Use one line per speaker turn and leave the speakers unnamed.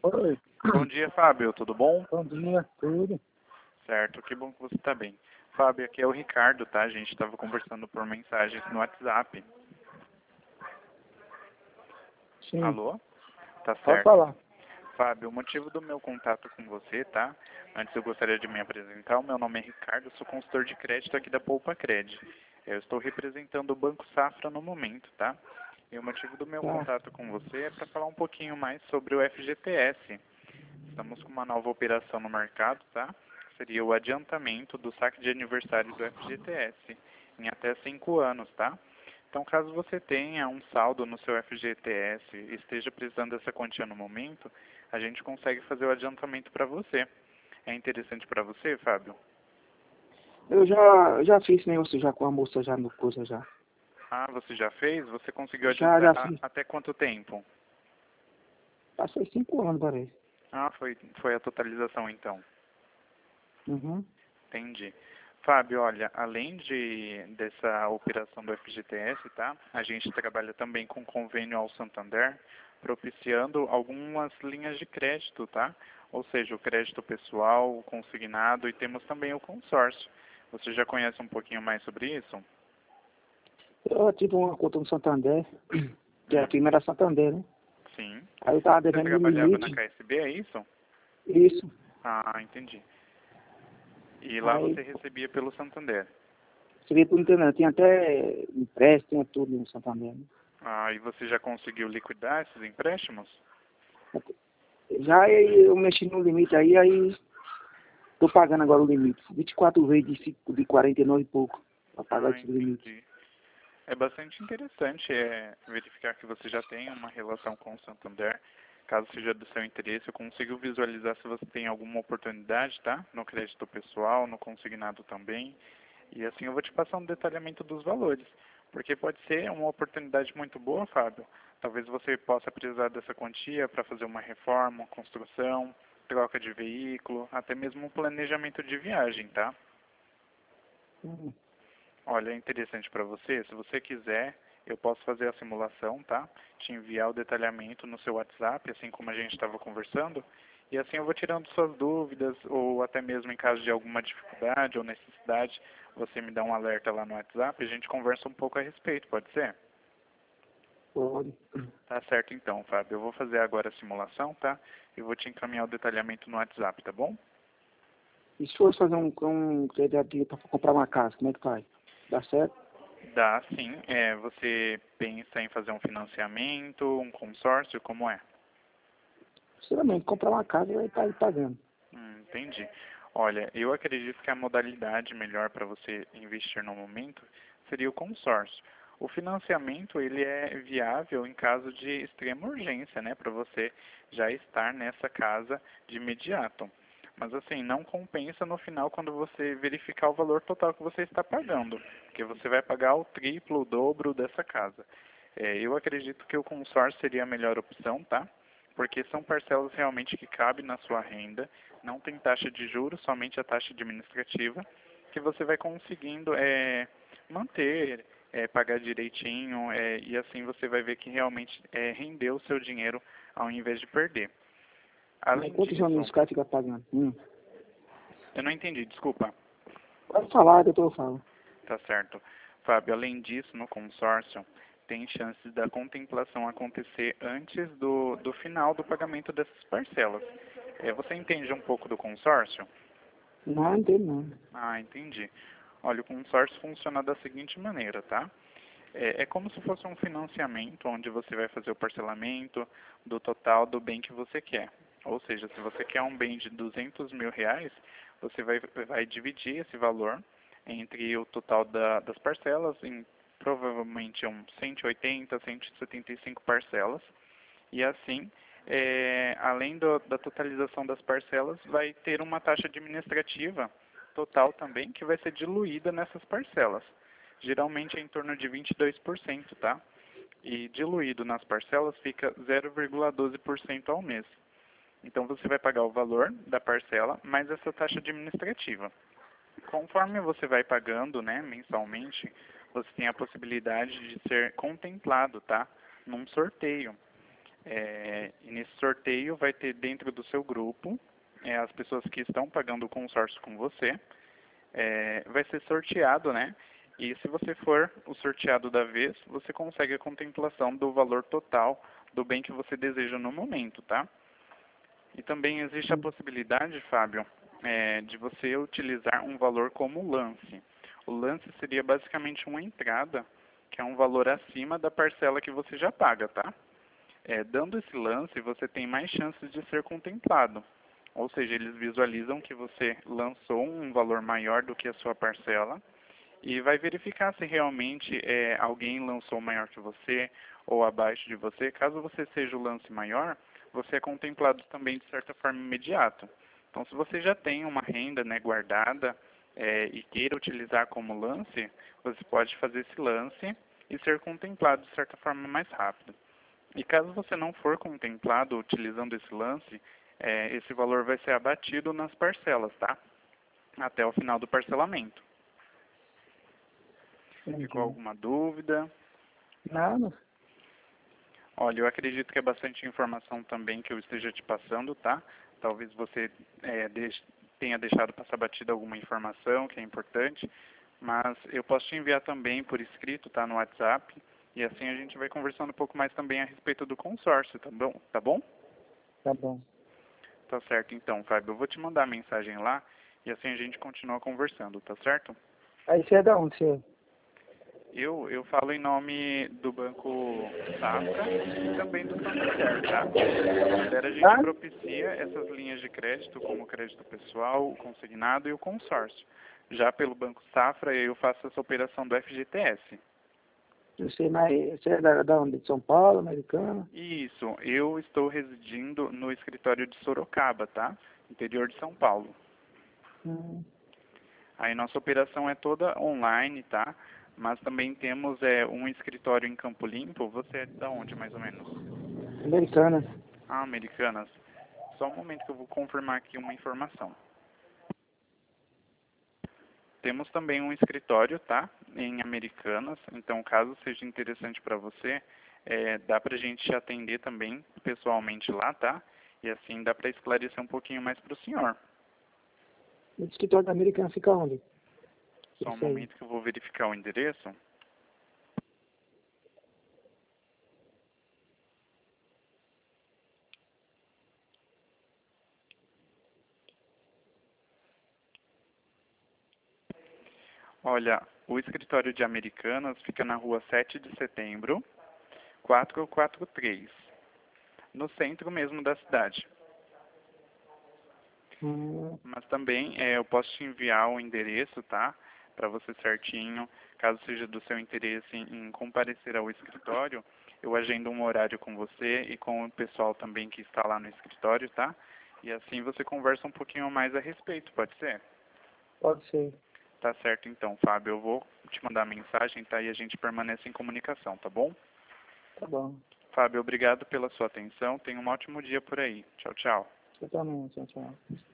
Oi,
Bom dia, Fábio. Tudo bom?
bom dia, tudo?
Certo, que bom que você está bem. Fábio, aqui é o Ricardo, tá? A gente estava conversando por mensagens no WhatsApp.
Sim,
Alô? Tá
pode
certo.
falar.
Fábio, o motivo do meu contato com você, tá? Antes eu gostaria de me apresentar. O meu nome é Ricardo, sou consultor de crédito aqui da Poupa Cred. Eu estou representando o Banco Safra no momento, tá? E o motivo do meu
Tá.
contato com você é para falar um pouquinho mais sobre o FGTS. Estamos com uma nova operação no mercado, tá? Seria o adiantamento do saque de aniversário do FGTS em até 5 anos, tá? Então, caso você tenha um saldo no seu FGTS e esteja precisando dessa quantia no momento, a gente consegue fazer o adiantamento para você. É interessante para você, Fábio?
Eu já fiz esse negócio já com a moça já no coisa já.
Ah, você já fez? Você conseguiu
Já
adiantar
fiz.
até quanto tempo?
Passei 5 anos, parece.
Ah, foi a totalização então.
Uhum.
Entendi. Fábio, olha, dessa operação do FGTS, tá? A gente trabalha também com convênio ao Santander, propiciando algumas linhas de crédito, tá? Ou seja, o crédito pessoal, o consignado e temos também o consórcio. Você já conhece um pouquinho mais sobre isso?
Eu tive uma conta no Santander, que a
Hum,
firma era Santander, né?
sim.
Aí eu tava
Você
devendo no
trabalhava na
limite.
KSB, é isso?
Isso.
Ah, entendi. E lá
Aí
você recebia pelo Santander.
você veio por internet, tinha até empréstimo, tinha tudo no Santander, né?
Ah, e você já conseguiu liquidar esses empréstimos?
Já eu mexi no limite aí tô pagando agora o limite. 24 vezes de 49 e pouco pra pagar
Ah,
esse limite.
entendi. É bastante interessante verificar que você já tem uma relação com o Santander. Caso seja do seu interesse, eu consigo visualizar se você tem alguma oportunidade, tá? No crédito pessoal, no consignado também. E assim eu vou te passar um detalhamento dos valores. Porque pode ser uma oportunidade muito boa, Fábio. Talvez você possa precisar dessa quantia para fazer uma reforma, uma construção, troca de veículo, até mesmo um planejamento de viagem, tá?
Hum.
Olha, é interessante para você. Se você quiser, eu posso fazer a simulação, tá? Te enviar o detalhamento no seu WhatsApp, assim como a gente estava conversando. E assim eu vou tirando suas dúvidas, ou até mesmo em caso de alguma dificuldade ou necessidade, você me dá um alerta lá no WhatsApp e a gente conversa um pouco a respeito, pode ser?
Pode.
Tá certo então, Fábio. Eu vou fazer agora a simulação, tá? E vou te encaminhar o detalhamento no WhatsApp, tá bom?
E se fosse fazer um crédito para comprar uma casa, como é que faz? Dá certo?
Dá, sim. Você pensa em fazer um financiamento, um consórcio, como é?
Sinceramente, comprar uma casa e vai estar aí pagando.
Entendi. Olha, eu acredito que a modalidade melhor para você investir no momento seria o consórcio. O financiamento ele é viável em caso de extrema urgência, né, para você já estar nessa casa de imediato. Mas assim, não compensa no final quando você verificar o valor total que você está pagando, porque você vai pagar o triplo, o dobro dessa casa. Eu acredito que o consórcio seria a melhor opção, tá? Porque são parcelas realmente que cabem na sua renda, não tem taxa de juros, somente a taxa administrativa, que você vai conseguindo manter, pagar direitinho, e assim você vai ver que realmente rendeu o seu dinheiro ao invés de perder.
Mas
Além
quantos anos
disso,
os caras ficam pagando?
eu não entendi, desculpa.
Pode falar, doutor, eu falo.
Tá certo. Fábio, além disso, no consórcio, tem chances da contemplação acontecer antes do final do pagamento dessas parcelas. Você entende um pouco do consórcio?
Não, não tem não.
Ah, entendi. Olha, o consórcio funciona da seguinte maneira, tá? É como se fosse um financiamento onde você vai fazer o parcelamento do total do bem que você quer. Ou seja, se você quer um bem de R$ 200.000, você vai dividir esse valor entre o total das parcelas em provavelmente 180, 175 parcelas. E assim, além da totalização das parcelas, vai ter uma taxa administrativa total também que vai ser diluída nessas parcelas. Geralmente é em torno de 22%, tá? E diluído nas parcelas fica 0,12% ao mês. Então você vai pagar o valor da parcela mais essa taxa administrativa. Conforme você vai pagando, né, mensalmente, você tem a possibilidade de ser contemplado, tá? Num sorteio. E nesse sorteio vai ter dentro do seu grupo as pessoas que estão pagando o consórcio com você. Vai ser sorteado, né? E se você for o sorteado da vez, você consegue a contemplação do valor total do bem que você deseja no momento, tá? E também existe a possibilidade, Fábio, de você utilizar um valor como lance. O lance seria basicamente uma entrada, que é um valor acima da parcela que você já paga, tá? Dando esse lance, você tem mais chances de ser contemplado. Ou seja, eles visualizam que você lançou um valor maior do que a sua parcela e vai verificar se realmente alguém lançou maior que você ou abaixo de você. Caso você seja o lance maior, você é contemplado também de certa forma imediata. Então, se você já tem uma renda, né, guardada e queira utilizar como lance, você pode fazer esse lance e ser contemplado de certa forma mais rápido. E caso você não for contemplado utilizando esse lance, esse valor vai ser abatido nas parcelas, tá? Até o final do parcelamento.
Entendi.
Ficou alguma dúvida?
Nada.
Olha, eu acredito que é bastante informação também que eu esteja te passando, tá? Talvez você tenha deixado passar batida alguma informação que é importante, mas eu posso te enviar também por escrito, tá? No WhatsApp, e assim a gente vai conversando um pouco mais também a respeito do consórcio, tá bom? Tá bom?
Tá bom.
Tá certo então, Fábio. Eu vou te mandar a mensagem lá, e assim a gente continua conversando, tá certo?
Aí você é da onde, você?
Eu falo em nome do Banco Safra e também do Santander, tá? No Santander a gente
Ah?
propicia essas linhas de crédito, como o crédito pessoal, o consignado e o consórcio. Já pelo Banco Safra eu faço essa operação do FGTS.
Eu sei, mas você é da onde? De São Paulo, Americana?
Isso, eu estou residindo no escritório de Sorocaba, tá? Interior de São Paulo.
Hum.
Aí nossa operação é toda online, tá? Mas também temos um escritório em Campo Limpo. Você é da onde, mais ou menos?
Americana.
Ah, Americanas. Só um momento que eu vou confirmar aqui uma informação. Temos também um escritório, tá? Em Americanas. Então, caso seja interessante para você, dá pra gente te atender também pessoalmente lá, tá? E assim dá para esclarecer um pouquinho mais para o senhor.
O escritório da Americana fica onde?
Só um
Isso aí.
momento que eu vou verificar o endereço. Olha, o escritório de Americanas fica na rua 7 de setembro, 443, no centro mesmo da cidade. Mas também eu posso te enviar o endereço, tá? Para você certinho. Caso seja do seu interesse em comparecer ao escritório, eu agendo um horário com você e com o pessoal também que está lá no escritório, tá? E assim você conversa um pouquinho mais a respeito, pode ser?
Pode ser.
Tá certo então, Fábio. Eu vou te mandar mensagem, tá? E a gente permanece em comunicação, tá bom?
Tá bom.
Fábio, obrigado pela sua atenção. Tenha um ótimo dia por aí. Tchau, tchau.
Você também, tchau, tchau.